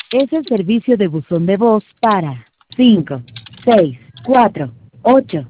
Es el servicio de buzón de voz para 5, 6, 4, 8,